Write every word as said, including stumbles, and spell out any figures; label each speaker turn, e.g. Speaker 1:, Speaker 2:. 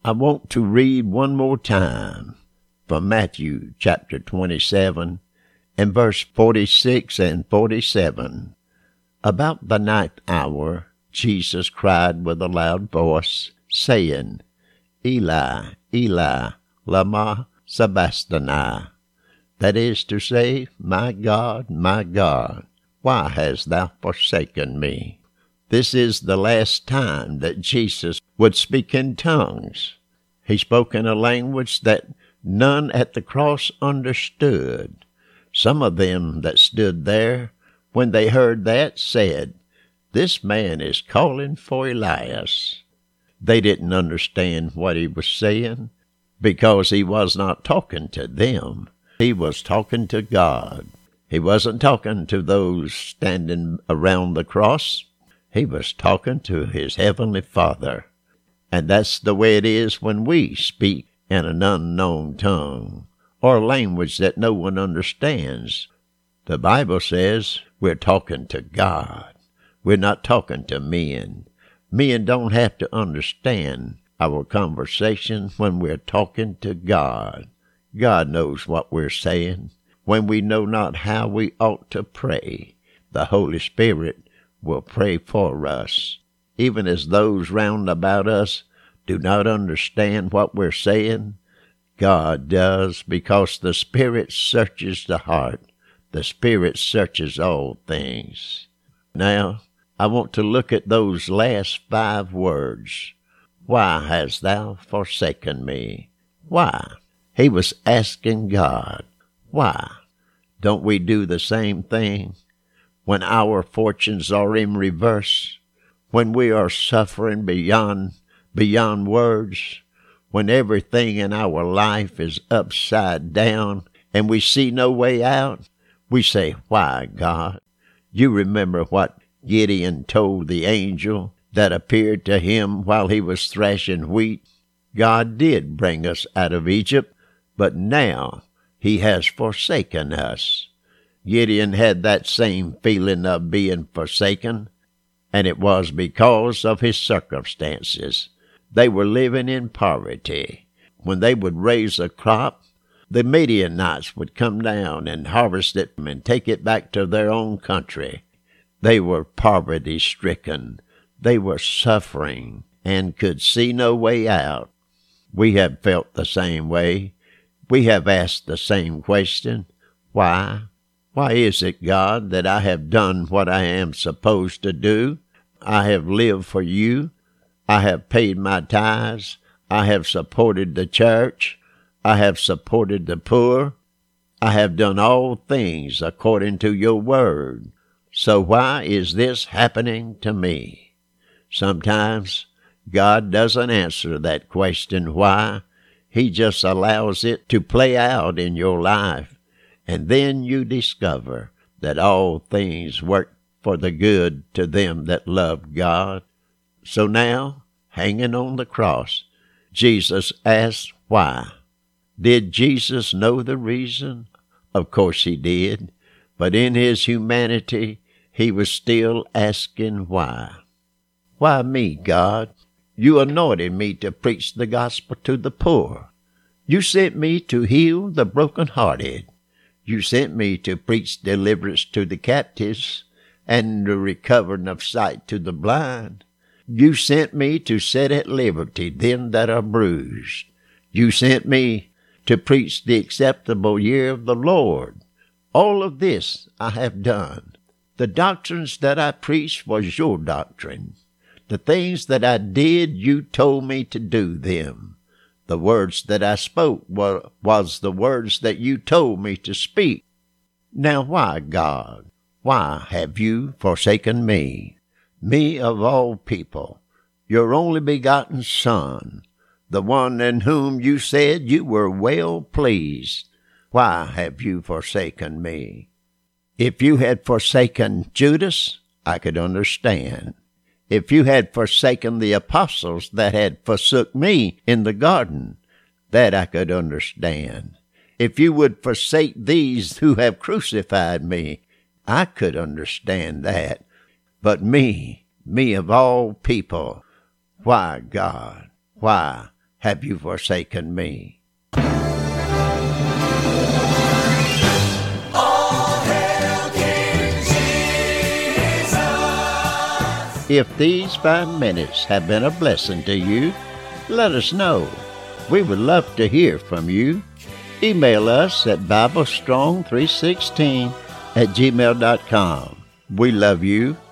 Speaker 1: I want to read one more time from Matthew chapter twenty-seven and verse forty-six and forty-seven. About the ninth hour, Jesus cried with a loud voice, saying, Eli, Eli, lama sabachthani. That is to say, My God, my God, why hast thou forsaken me? This is the last time that Jesus would speak in tongues. He spoke in a language that none at the cross understood. Some of them that stood there, when they heard that, said, This man is calling for Elias. They didn't understand what he was saying, because he was not talking to them. He was talking to God. He wasn't talking to those standing around the cross. He was talking to his heavenly Father. And that's the way it is when we speak in an unknown tongue, or a language that no one understands. The Bible says we're talking to God. We're not talking to men. Men don't have to understand our conversation when we're talking to God. God knows what we're saying. When we know not how we ought to pray, the Holy Spirit will pray for us. Even as those round about us do not understand what we're saying, God does, because the Spirit searches the heart. The Spirit searches all things. Now, I want to look at those last five words. Why hast thou forsaken me? Why? He was asking God, why? Don't we do the same thing? When our fortunes are in reverse, when we are suffering beyond, beyond words, when everything in our life is upside down and we see no way out, we say, why, God? You remember what Gideon told the angel that appeared to him while he was thrashing wheat? God did bring us out of Egypt, but now he has forsaken us. Gideon had that same feeling of being forsaken, and it was because of his circumstances. They were living in poverty. When they would raise a crop, the Midianites would come down and harvest it and take it back to their own country. They were poverty-stricken. They were suffering and could see no way out. We have felt the same way. We have asked the same question. Why? Why is it, God, that I have done what I am supposed to do? I have lived for you. I have paid my tithes. I have supported the church. I have supported the poor. I have done all things according to your word. So why is this happening to me? Sometimes God doesn't answer that question, why. He just allows it to play out in your life. And then you discover that all things work for the good to them that love God. So now, hanging on the cross, Jesus asked why. Did Jesus know the reason? Of course he did. But in his humanity, he was still asking why. Why me, God? You anointed me to preach the gospel to the poor. You sent me to heal the brokenhearted. You sent me to preach deliverance to the captives and the recovering of sight to the blind. You sent me to set at liberty them that are bruised. You sent me to preach the acceptable year of the Lord. All of this I have done. The doctrines that I preached was your doctrine. The things that I did, you told me to do them. The words that I spoke were, was the words that you told me to speak. Now why, God, why have you forsaken me, me of all people, your only begotten Son, the one in whom you said you were well pleased? Why have you forsaken me? If you had forsaken Judas, I could understand. If you had forsaken the apostles that had forsook me in the garden, that I could understand. If you would forsake these who have crucified me, I could understand that. But me, me of all people, why, God, why have you forsaken me. If these five minutes have been a blessing to you, let us know. We would love to hear from you. Email us at bible strong three sixteen at gmail dot com. We love you,